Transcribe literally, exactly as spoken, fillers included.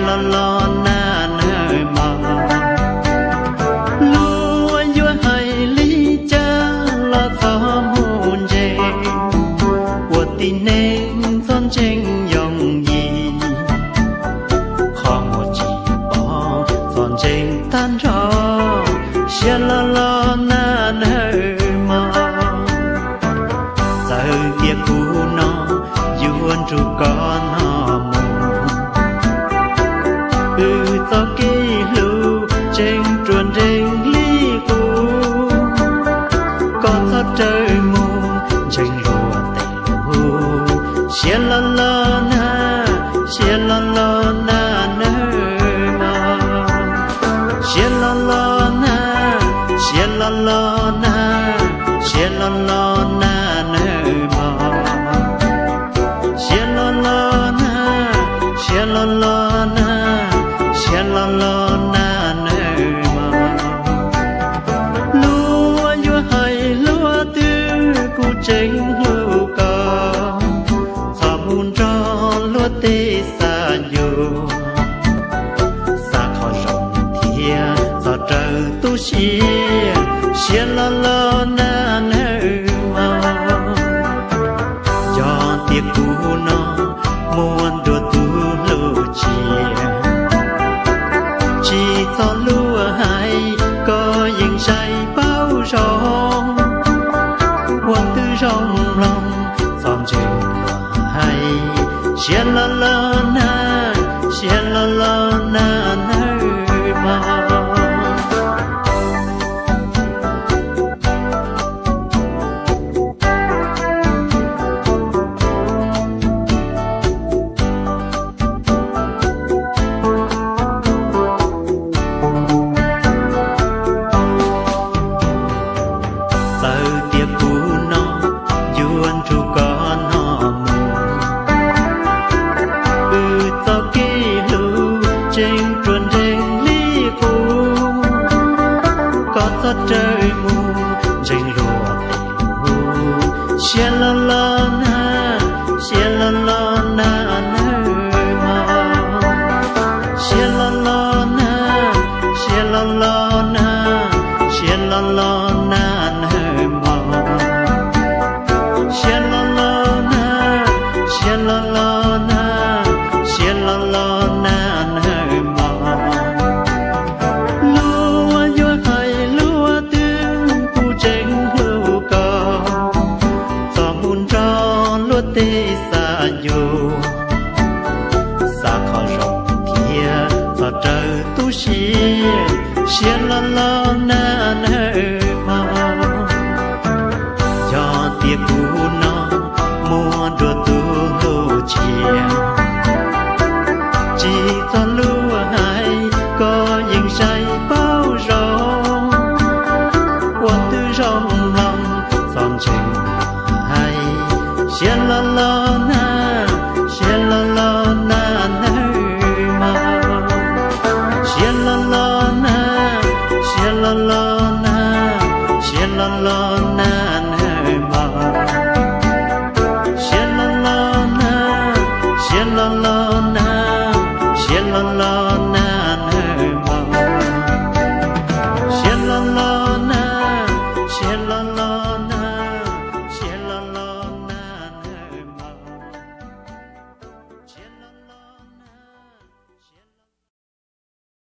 lo lo na nơi mà lúa vua hay lý cha lo gió muôn dê của tin nên son tranh dòng gì khó một chỉ bỏ son tranh tan cho xe lo lo na nơi mà giờ kia cũ nó yuan tru con họ ừ cho kê lưu trên truồn trên lý cũ con gió trời mù trên lùa tây lù xe la la na xe la la na nơi mà xe la la na xe la la na xe la la na nơi mà xe la la na xe la la na xe la la na nơi mà lúa vua hay lúa tư cu tranh lưu cờ sa buồn cho lúa tê sa dù sa khó rộng thia sa trời tu xia xe la la na nơi mà do tiếc cũ nó muôn đùa tu lưu chia chỉ cho lúa hay có những say bao rong quan tư rong lòng dòng trên lúa hay xe la la na xe la la na nơi mà trời mù trên lùa tây lù xe la la na xe la la na nơi mà xe la la na xe la la na xe la la na nơi mà xe la la na xe la la na xe la la na nơi mà tê sa dù sa khó rộng kia sa trời tu xia xia la la na nơi mà do tiếc cũ nó mua đùa tu lưu chia chỉ cho lúa hay có những say bao rong quan tư rong lòng dòng trình hay xe la la na xe la la na nơi mà xe la la na xe la la na xe la la na nơi mà xe la la na xe la la